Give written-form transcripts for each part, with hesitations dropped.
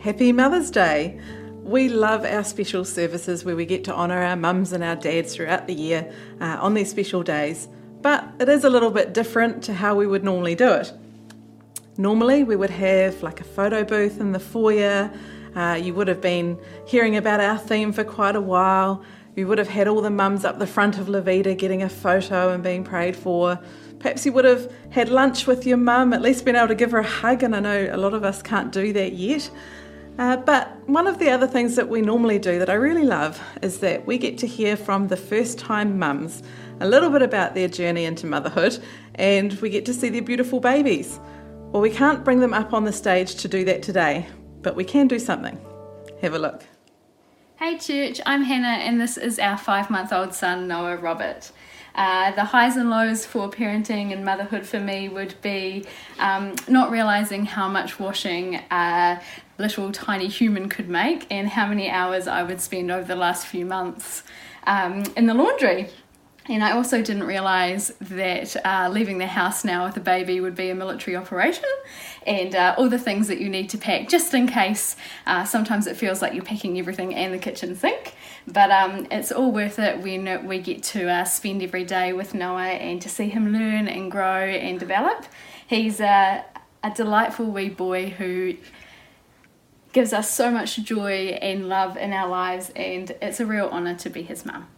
Happy Mother's Day! We love our special services where we get to honour our mums and our dads throughout the year on these special days, but it is a little bit different to how we would normally do it. Normally we would have like a photo booth in the foyer. You would have been hearing about our theme for quite a while. We would have had all the mums up the front of La Vida getting a photo and being prayed for. Perhaps you would have had lunch with your mum, at least been able to give her a hug, and I know a lot of us can't do that yet. But one of the other things that we normally do that I really love is that we get to hear from the first-time mums a little bit about their journey into motherhood, and we get to see their beautiful babies. Well, we can't bring them up on the stage to do that today, but we can do something. Have a look. Hey church, I'm Hannah and this is our 5-month-old son Noah Robert. The highs and lows for parenting and motherhood for me would be not realising how much washing a little tiny human could make and how many hours I would spend over the last few months in the laundry. And I also didn't realise that leaving the house now with a baby would be a military operation and all the things that you need to pack just in case. Sometimes it feels like you're packing everything and the kitchen sink, but it's all worth it when we get to spend every day with Noah and to see him learn and grow and develop. He's a delightful wee boy who gives us so much joy and love in our lives, and it's a real honour to be his mum.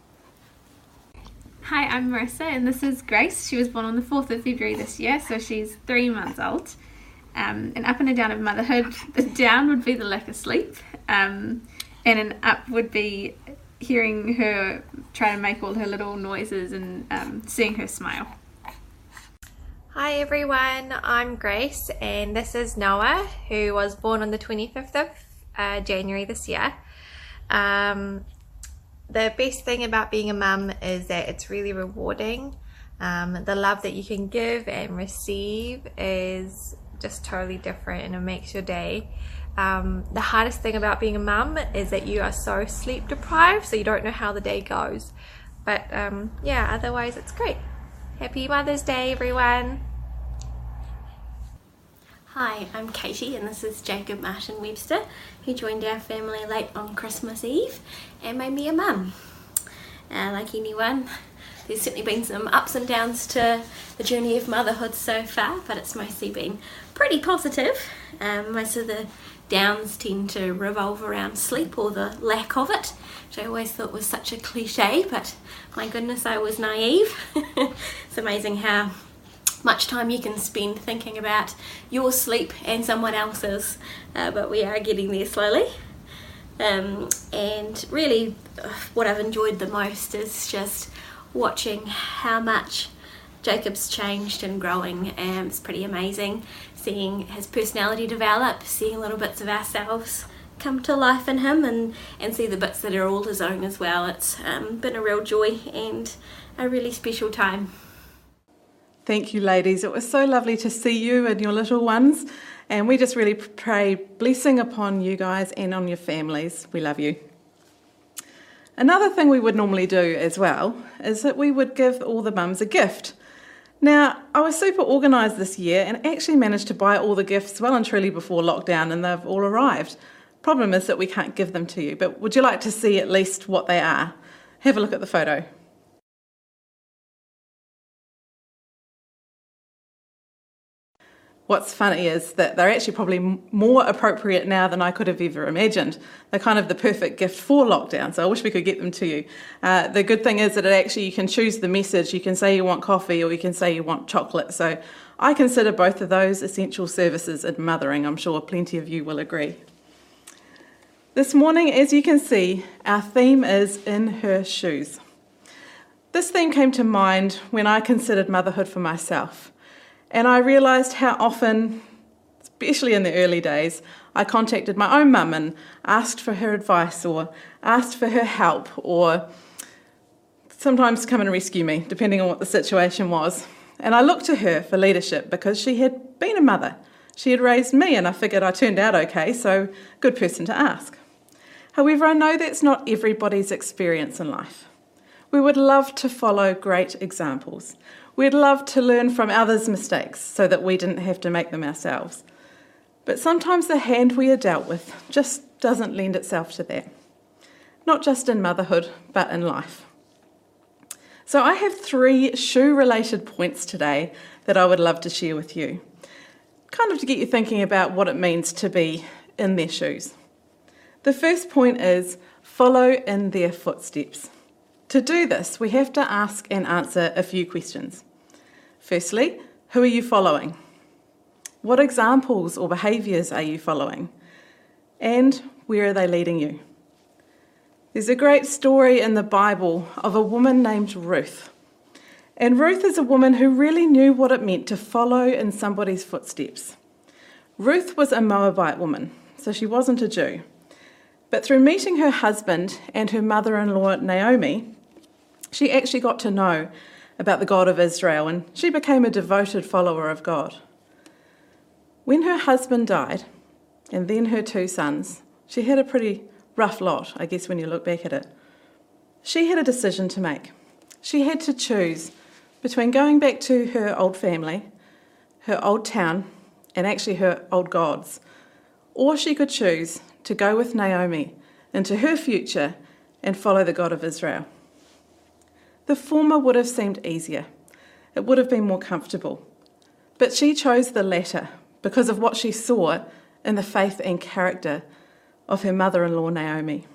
Hi, I'm Marissa and this is Grace. She was born on the 4th of February this year, so she's 3 months old. An up and a down of motherhood. The down would be the lack of sleep, and an up would be hearing her try to make all her little noises and seeing her smile. Hi everyone, I'm Grace and this is Noah, who was born on the 25th of January this year. The best thing about being a mum is that it's really rewarding. The love that you can give and receive is just totally different and it makes your day. The hardest thing about being a mum is that you are so sleep deprived, so you don't know how the day goes. But yeah, otherwise it's great. Happy Mother's Day everyone. Hi, I'm Katie and this is Jacob Martin Webster, who joined our family late on Christmas Eve and made me a mum. Like anyone, there's certainly been some ups and downs to the journey of motherhood so far, but it's mostly been pretty positive. Most of the downs tend to revolve around sleep or the lack of it, which I always thought was such a cliche, but my goodness, I was naive. It's amazing how much time you can spend thinking about your sleep and someone else's, but we are getting there slowly. And really what I've enjoyed the most is just watching how much Jacob's changed and growing. It's pretty amazing seeing his personality develop, seeing little bits of ourselves come to life in him, and see the bits that are all his own as well. It's been a real joy and a really special time. Thank you, ladies. It was so lovely to see you and your little ones, and we just really pray blessing upon you guys and on your families. We love you. Another thing we would normally do as well is that we would give all the mums a gift. Now, I was super organised this year and actually managed to buy all the gifts well and truly before lockdown, and they've all arrived. Problem is that we can't give them to you, but would you like to see at least what they are? Have a look at the photo. What's funny is that they're actually probably more appropriate now than I could have ever imagined. They're kind of the perfect gift for lockdown, so I wish we could get them to you. The good thing is that you can choose the message. You can say you want coffee or you can say you want chocolate. So I consider both of those essential services in mothering. I'm sure plenty of you will agree. This morning, as you can see, our theme is In Her Shoes. This theme came to mind when I considered motherhood for myself. And I realised how often, especially in the early days, I contacted my own mum and asked for her advice or asked for her help or sometimes to come and rescue me, depending on what the situation was. And I looked to her for leadership because she had been a mother. She had raised me and I figured I turned out okay, so good person to ask. However, I know that's not everybody's experience in life. We would love to follow great examples. We'd love to learn from others' mistakes so that we didn't have to make them ourselves. But sometimes the hand we are dealt with just doesn't lend itself to that. Not just in motherhood, but in life. So I have 3 shoe-related points today that I would love to share with you, kind of to get you thinking about what it means to be in their shoes. The first point is follow in their footsteps. To do this, we have to ask and answer a few questions. Firstly, who are you following? What examples or behaviours are you following? And where are they leading you? There's a great story in the Bible of a woman named Ruth. And Ruth is a woman who really knew what it meant to follow in somebody's footsteps. Ruth was a Moabite woman, so she wasn't a Jew. But through meeting her husband and her mother-in-law Naomi, she actually got to know about the God of Israel, and she became a devoted follower of God. When her husband died, and then her 2 sons, she had a pretty rough lot, I guess, when you look back at it. She had a decision to make. She had to choose between going back to her old family, her old town, and actually her old gods, or she could choose to go with Naomi into her future and follow the God of Israel. The former would have seemed easier. It would have been more comfortable. But she chose the latter because of what she saw in the faith and character of her mother-in-law Naomi.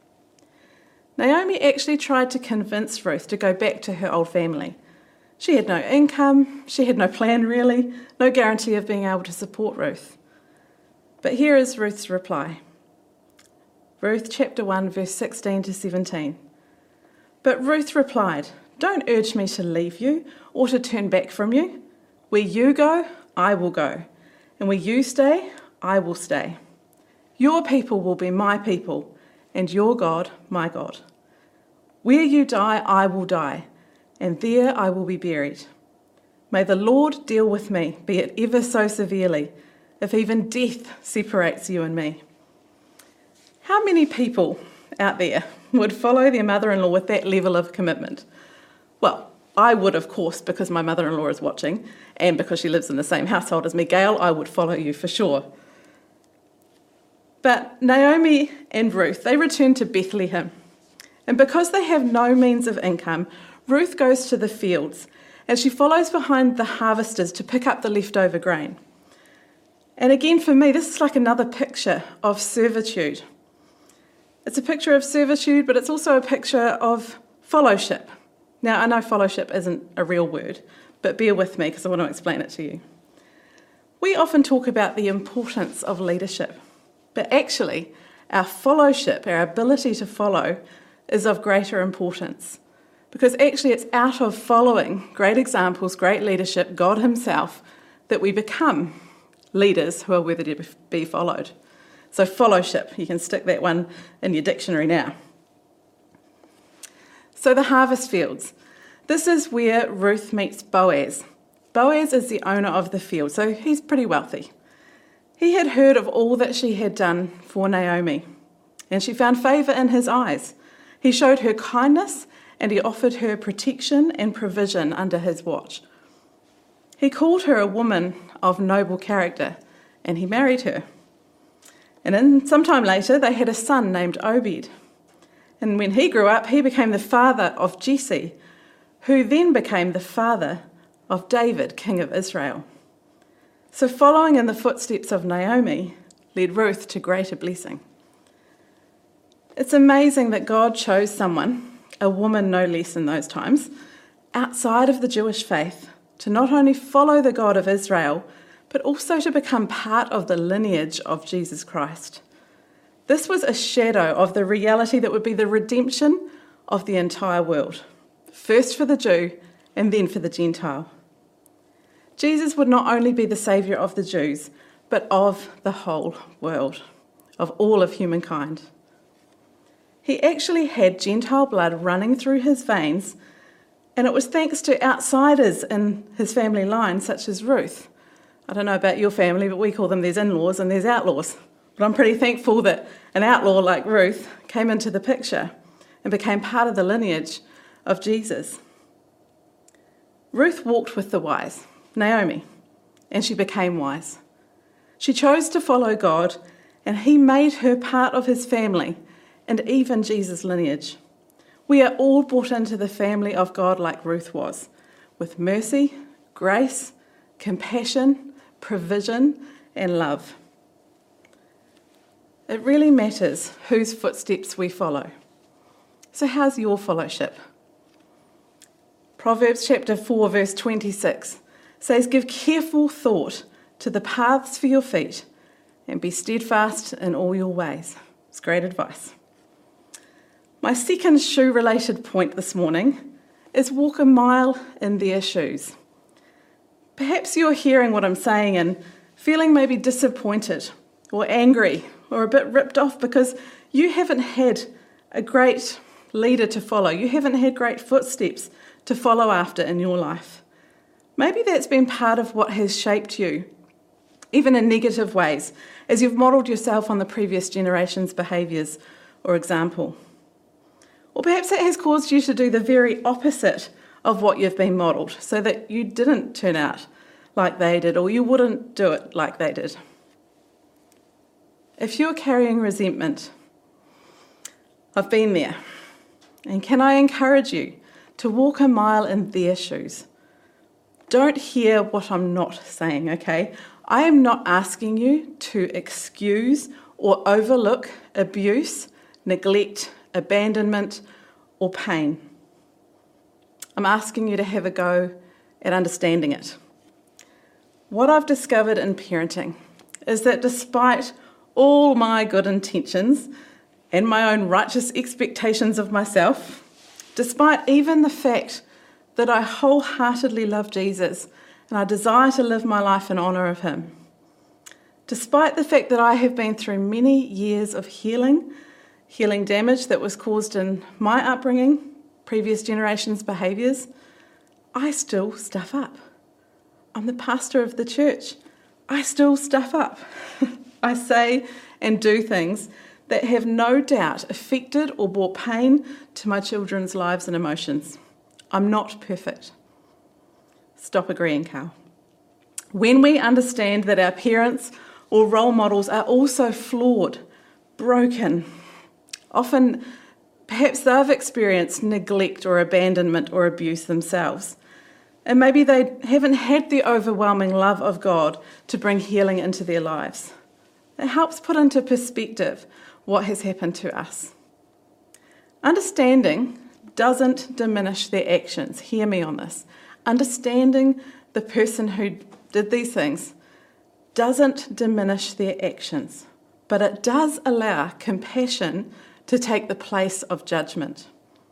Naomi actually tried to convince Ruth to go back to her old family. She had no income, she had no plan really, no guarantee of being able to support Ruth. But here is Ruth's reply. Ruth chapter 1 verse 16 to 17. But Ruth replied, "Don't urge me to leave you or to turn back from you. Where you go, I will go. And where you stay, I will stay. Your people will be my people, and your God, my God. Where you die, I will die, and there I will be buried. May the Lord deal with me, be it ever so severely, if even death separates you and me." How many people out there would follow their mother-in-law with that level of commitment? Well, I would, of course, because my mother-in-law is watching, and because she lives in the same household as me. Gail, I would follow you for sure. But Naomi and Ruth, they return to Bethlehem. And because they have no means of income, Ruth goes to the fields, and she follows behind the harvesters to pick up the leftover grain. And again, for me, this is like another picture of servitude. It's a picture of servitude, but it's also a picture of fellowship. Now, I know fellowship isn't a real word, but bear with me because I want to explain it to you. We often talk about the importance of leadership, but actually, our fellowship, our ability to follow, is of greater importance. Because actually, it's out of following great examples, great leadership, God Himself, that we become leaders who are worthy to be followed. So fellowship, you can stick that one in your dictionary now. So the harvest fields. This is where Ruth meets Boaz. Boaz is the owner of the field, so he's pretty wealthy. He had heard of all that she had done for Naomi, and she found favour in his eyes. He showed her kindness, and he offered her protection and provision under his watch. He called her a woman of noble character, and he married her. And then sometime later, they had a son named Obed. And when he grew up, he became the father of Jesse, who then became the father of David, king of Israel. So following in the footsteps of Naomi led Ruth to greater blessing. It's amazing that God chose someone, a woman no less in those times, outside of the Jewish faith, to not only follow the God of Israel, but also to become part of the lineage of Jesus Christ. This was a shadow of the reality that would be the redemption of the entire world, first for the Jew and then for the Gentile. Jesus would not only be the saviour of the Jews, but of the whole world, of all of humankind. He actually had Gentile blood running through his veins, and it was thanks to outsiders in his family line, such as Ruth. I don't know about your family, but we call them there's in-laws and there's outlaws. But I'm pretty thankful that an outlaw like Ruth came into the picture and became part of the lineage of Jesus. Ruth walked with the wise, Naomi, and she became wise. She chose to follow God, and he made her part of his family and even Jesus' lineage. We are all brought into the family of God like Ruth was, with mercy, grace, compassion, provision, and love. It really matters whose footsteps we follow. So how's your fellowship? Proverbs chapter 4 verse 26 says, "Give careful thought to the paths for your feet and be steadfast in all your ways." It's great advice. My second shoe-related point this morning is walk a mile in their shoes. Perhaps you're hearing what I'm saying and feeling maybe disappointed or angry or a bit ripped off because you haven't had a great leader to follow. You haven't had great footsteps to follow after in your life. Maybe that's been part of what has shaped you, even in negative ways, as you've modelled yourself on the previous generation's behaviours or example. Or perhaps it has caused you to do the very opposite of what you've been modelled, so that you didn't turn out like they did, or you wouldn't do it like they did. If you're carrying resentment, I've been there. And can I encourage you to walk a mile in their shoes? Don't hear what I'm not saying, okay? I am not asking you to excuse or overlook abuse, neglect, abandonment, or pain. I'm asking you to have a go at understanding it. What I've discovered in parenting is that despite all my good intentions and my own righteous expectations of myself, despite even the fact that I wholeheartedly love Jesus and I desire to live my life in honour of him, despite the fact that I have been through many years of healing damage that was caused in my upbringing, previous generations' behaviours, I still stuff up. I'm the pastor of the church. I still stuff up. I say and do things that have no doubt affected or brought pain to my children's lives and emotions. I'm not perfect. Stop agreeing, Carl. When we understand that our parents or role models are also flawed, broken, often perhaps they've experienced neglect or abandonment or abuse themselves, and maybe they haven't had the overwhelming love of God to bring healing into their lives. It helps put into perspective what has happened to us. Understanding doesn't diminish their actions. Hear me on this. Understanding the person who did these things doesn't diminish their actions, but it does allow compassion to take the place of judgment.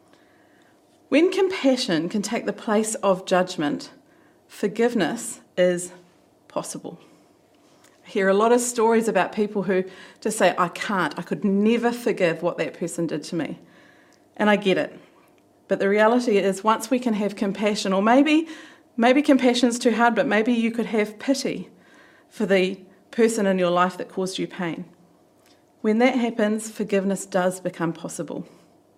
When compassion can take the place of judgment, forgiveness is possible. I hear a lot of stories about people who just say, I could never forgive what that person did to me. And I get it. But the reality is, once we can have compassion, or maybe compassion's too hard, but maybe you could have pity for the person in your life that caused you pain. When that happens, forgiveness does become possible.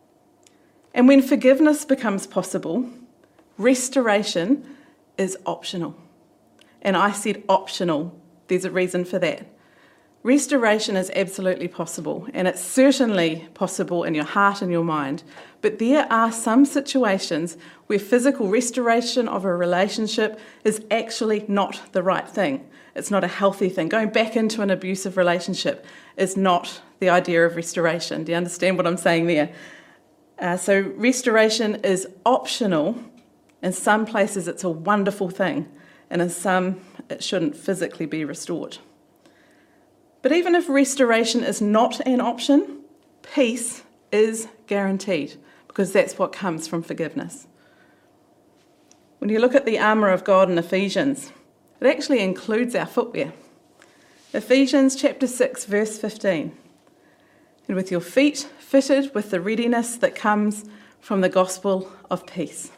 And when forgiveness becomes possible, restoration is optional. And I said optional. There's a reason for that. Restoration is absolutely possible, and it's certainly possible in your heart and your mind. But there are some situations where physical restoration of a relationship is actually not the right thing. It's not a healthy thing. Going back into an abusive relationship is not the idea of restoration. Do you understand what I'm saying there? So restoration is optional. In some places it's a wonderful thing, and in some it shouldn't physically be restored. But even if restoration is not an option, peace is guaranteed, because that's what comes from forgiveness. When you look at the armour of God in Ephesians, it actually includes our footwear. Ephesians chapter 6, verse 15. And with your feet fitted with the readiness that comes from the gospel of peace.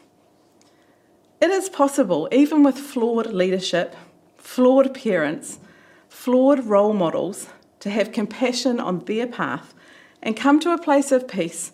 It is possible, even with flawed leadership, flawed parents, flawed role models, to have compassion on their path and come to a place of peace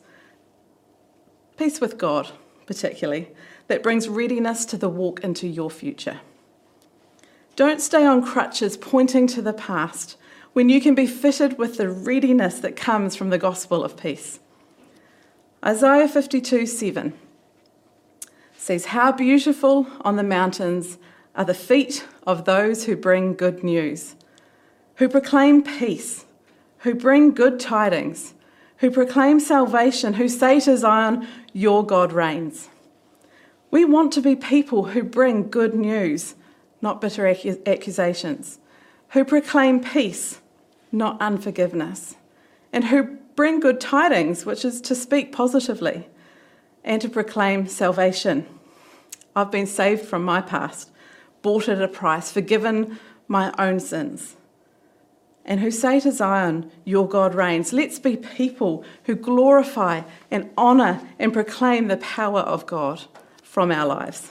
with God particularly, that brings readiness to the walk into your future. Don't stay on crutches pointing to the past when you can be fitted with the readiness that comes from the gospel of peace. Isaiah 52:7 says, "How beautiful on the mountains are the feet of those who bring good news, who proclaim peace, who bring good tidings, who proclaim salvation, who say to Zion, your God reigns." We want to be people who bring good news, not bitter accusations, who proclaim peace, not unforgiveness, and who bring good tidings, which is to speak positively, and to proclaim salvation. I've been saved from my past, bought at a price, forgiven my own sins. And who say to Zion, your God reigns. Let's be people who glorify and honour and proclaim the power of God from our lives.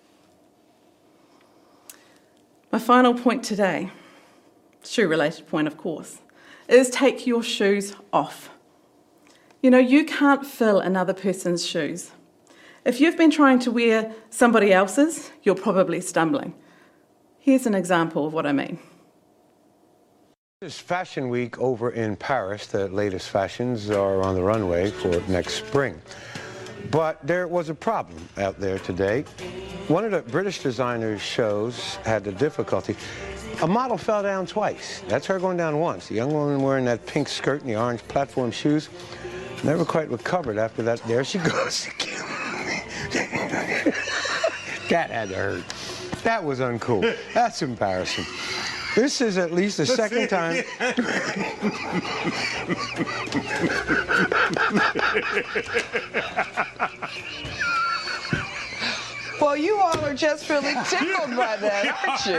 My final point today, shoe-related point of course, is take your shoes off. You know, you can't fill another person's shoes. If you've been trying to wear somebody else's, you're probably stumbling. Here's an example of what I mean. It's Fashion Week over in Paris. The latest fashions are on the runway for next spring. But there was a problem out there today. One of the British designers' shows had the difficulty. A model fell down twice. That's her going down once. The young woman wearing that pink skirt and the orange platform shoes never quite recovered after that. There she goes again. That had to hurt. That was uncool. That's embarrassing. This is at least the second time. Well, you all are just really tickled by that,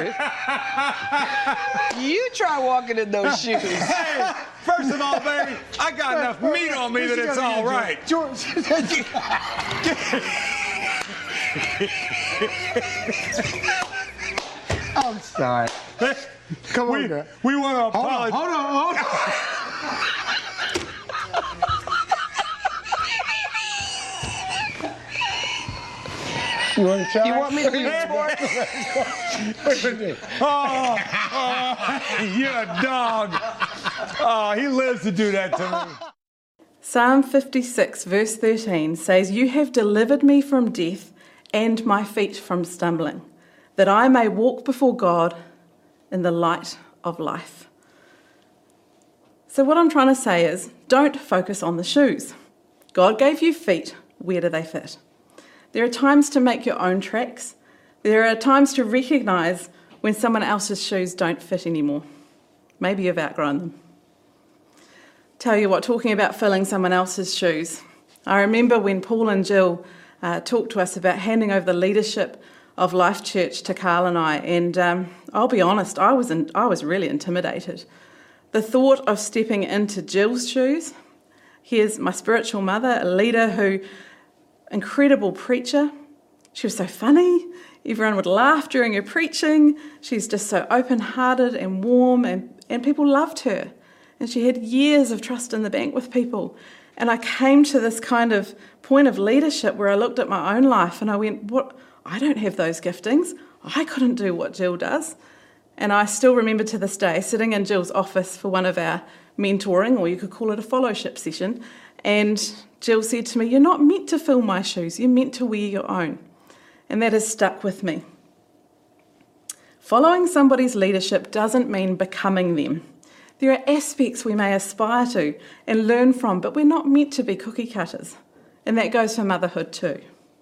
aren't you? You try walking in those shoes. Hey, first of all, baby, I got enough meat on me that it's all right. George. I'm sorry. Come on, girl. We want to apologize. Hold on. You want to try? You want me to read for it? Oh, you're a dog. Oh, he lives to do that to me. Psalm 56 verse 13 says, "You have delivered me from death and my feet from stumbling, that I may walk before God in the light of life." So what I'm trying to say is, don't focus on the shoes. God gave you feet. Where do they fit? There are times to make your own tracks. There are times to recognise when someone else's shoes don't fit anymore. Maybe you've outgrown them. Tell you what, talking about filling someone else's shoes, I remember when Paul and Jill talked to us about handing over the leadership of Life Church to Carl and I, and I'll be honest, I was really intimidated. The thought of stepping into Jill's shoes. Here's my spiritual mother, a leader who, incredible preacher. She was so funny. Everyone would laugh during her preaching. She's just so open-hearted and warm, and people loved her. And she had years of trust in the bank with people. And I came to this kind of point of leadership where I looked at my own life and I went, "What? I don't have those giftings. I couldn't do what Jill does." And I still remember to this day sitting in Jill's office for one of our mentoring, or you could call it a fellowship session, and Jill said to me, "You're not meant to fill my shoes, you're meant to wear your own." And that has stuck with me. Following somebody's leadership doesn't mean becoming them. There are aspects we may aspire to and learn from, but we're not meant to be cookie cutters. And that goes for motherhood too.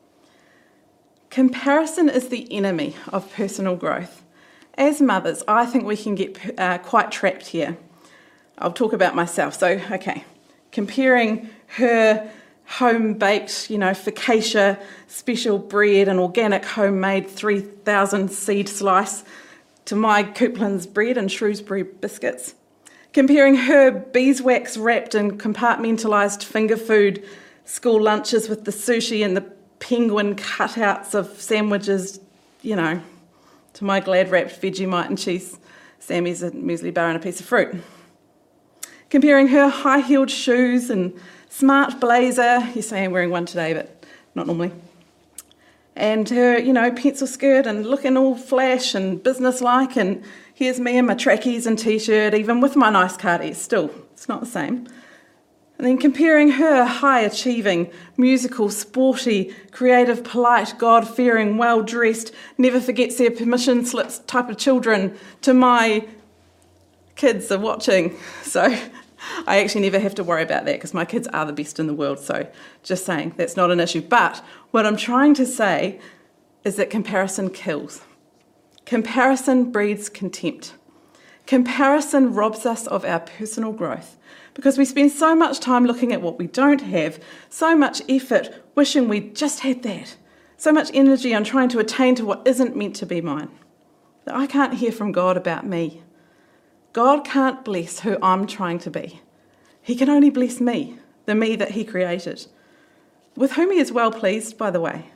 Comparison is the enemy of personal growth. As mothers, I think we can get quite trapped here. I'll talk about myself. So, comparing her home-baked, focaccia special bread and organic homemade 3,000 seed slice to my Coupland's bread and Shrewsbury biscuits. Comparing her beeswax wrapped and compartmentalised finger food school lunches with the sushi and the penguin cutouts of sandwiches, to my glad wrapped Vegemite and cheese Sammy's a muesli bar and a piece of fruit. Comparing her high-heeled shoes and smart blazer, you say I'm wearing one today, but not normally, and her, pencil skirt and looking all flash and businesslike, and here's me in my trackies and t-shirt, even with my nice cardies. Still, it's not the same. And then comparing her high-achieving, musical, sporty, creative, polite, God-fearing, well-dressed, never forgets their permission slips type of children to my kids are watching. So I actually never have to worry about that because my kids are the best in the world. So just saying, that's not an issue. But what I'm trying to say is that comparison kills. Comparison breeds contempt. Comparison robs us of our personal growth because we spend so much time looking at what we don't have, so much effort wishing we just had that, so much energy on trying to attain to what isn't meant to be mine, that I can't hear from God about me. God can't bless who I'm trying to be. He can only bless me, the me that he created, with whom he is well pleased, by the way.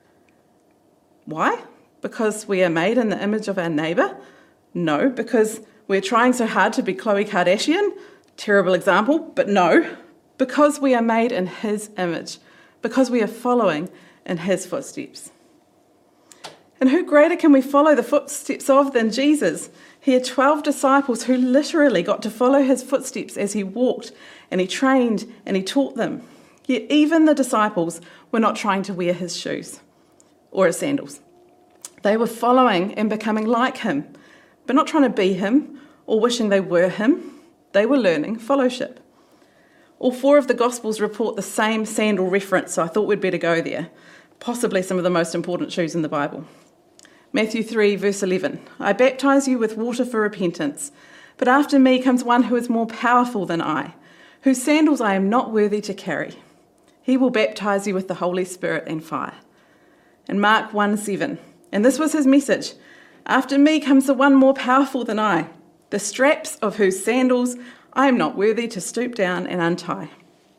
Why? Because we are made in the image of our neighbour? No, because we're trying so hard to be Khloe Kardashian? Terrible example, but no. Because we are made in his image, because we are following in his footsteps. And who greater can we follow the footsteps of than Jesus? He had 12 disciples who literally got to follow his footsteps as he walked and he trained and he taught them. Yet even the disciples were not trying to wear his shoes or his sandals. They were following and becoming like him, but not trying to be him or wishing they were him. They were learning fellowship. All 4 of the Gospels report the same sandal reference, so I thought we'd better go there. Possibly some of the most important shoes in the Bible. Matthew 3, verse 11. I baptize you with water for repentance, but after me comes one who is more powerful than I, whose sandals I am not worthy to carry. He will baptize you with the Holy Spirit and fire. And Mark 1:7. And this was his message. After me comes the one more powerful than I, the straps of whose sandals I am not worthy to stoop down and untie.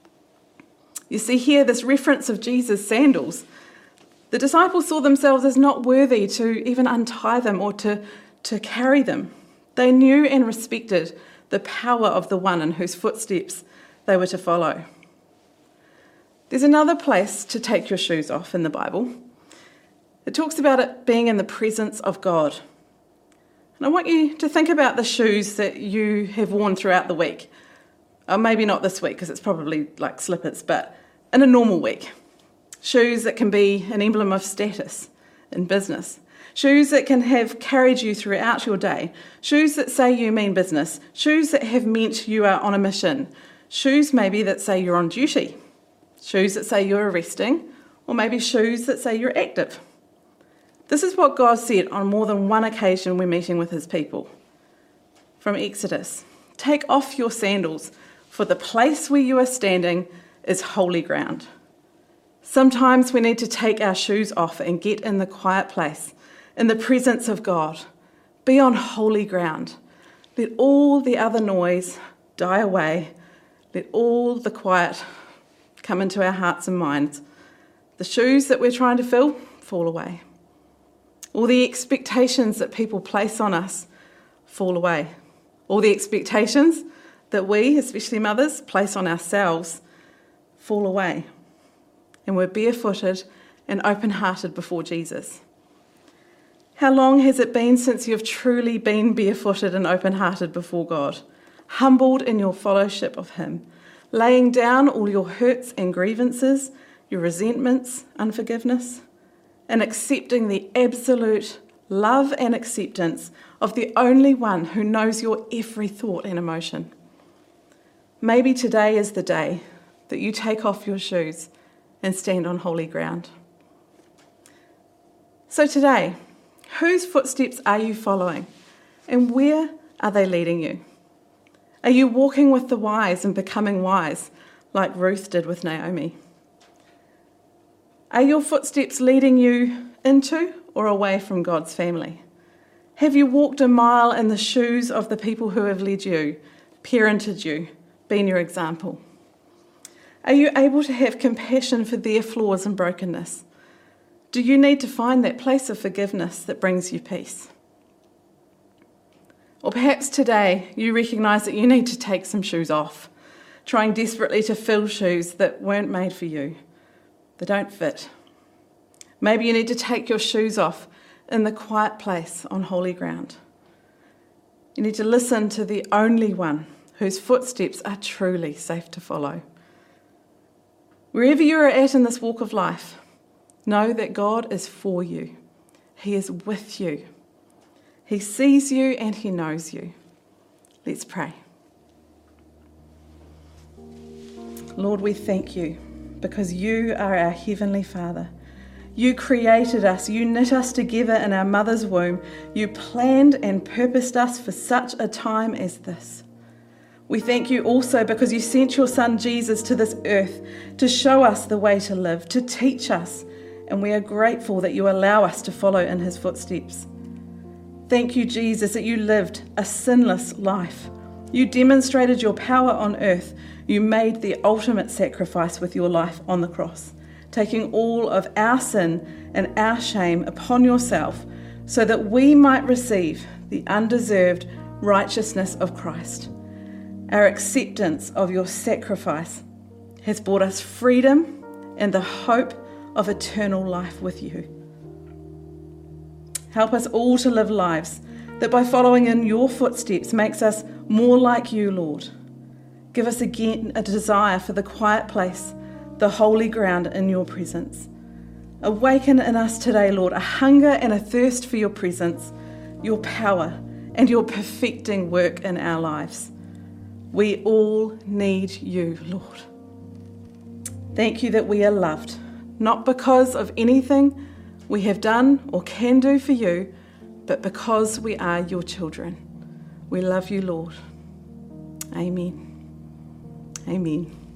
You see here this reference of Jesus' sandals. The disciples saw themselves as not worthy to even untie them or to carry them. They knew and respected the power of the one in whose footsteps they were to follow. There's another place to take your shoes off in the Bible. It talks about it being in the presence of God. And I want you to think about the shoes that you have worn throughout the week. Maybe not this week because it's probably like slippers, but in a normal week. Shoes that can be an emblem of status in business. Shoes that can have carried you throughout your day. Shoes that say you mean business. Shoes that have meant you are on a mission. Shoes maybe that say you're on duty. Shoes that say you're resting. Or maybe shoes that say you're active. This is what God said on more than one occasion when meeting with his people. From Exodus, take off your sandals, for the place where you are standing is holy ground. Sometimes we need to take our shoes off and get in the quiet place, in the presence of God. Be on holy ground. Let all the other noise die away. Let all the quiet come into our hearts and minds. The shoes that we're trying to fill fall away. All the expectations that people place on us fall away. All the expectations that we, especially mothers, place on ourselves fall away. And we're barefooted and open-hearted before Jesus. How long has it been since you've truly been barefooted and open-hearted before God, humbled in your fellowship of him, laying down all your hurts and grievances, your resentments, unforgiveness, and accepting the absolute love and acceptance of the only one who knows your every thought and emotion? Maybe today is the day that you take off your shoes and stand on holy ground. So today, whose footsteps are you following, and where are they leading you? Are you walking with the wise and becoming wise, like Ruth did with Naomi? Are your footsteps leading you into or away from God's family? Have you walked a mile in the shoes of the people who have led you, parented you, been your example? Are you able to have compassion for their flaws and brokenness? Do you need to find that place of forgiveness that brings you peace? Or perhaps today you recognise that you need to take some shoes off, trying desperately to fill shoes that weren't made for you. They don't fit. Maybe you need to take your shoes off in the quiet place on holy ground. You need to listen to the only one whose footsteps are truly safe to follow. Wherever you are at in this walk of life, know that God is for you. He is with you. He sees you and he knows you. Let's pray. Lord, we thank you because you are our Heavenly Father. You created us, you knit us together in our mother's womb. You planned and purposed us for such a time as this. We thank you also because you sent your Son Jesus to this earth to show us the way to live, to teach us, and we are grateful that you allow us to follow in his footsteps. Thank you, Jesus, that you lived a sinless life. You demonstrated your power on earth. You made the ultimate sacrifice with your life on the cross, taking all of our sin and our shame upon yourself so that we might receive the undeserved righteousness of Christ. Our acceptance of your sacrifice has brought us freedom and the hope of eternal life with you. Help us all to live lives that by following in your footsteps makes us more like you, Lord. Give us again a desire for the quiet place, the holy ground in your presence. Awaken in us today, Lord, a hunger and a thirst for your presence, your power, and your perfecting work in our lives. We all need you, Lord. Thank you that we are loved, not because of anything we have done or can do for you, but because we are your children. We love you, Lord. Amen. Amen.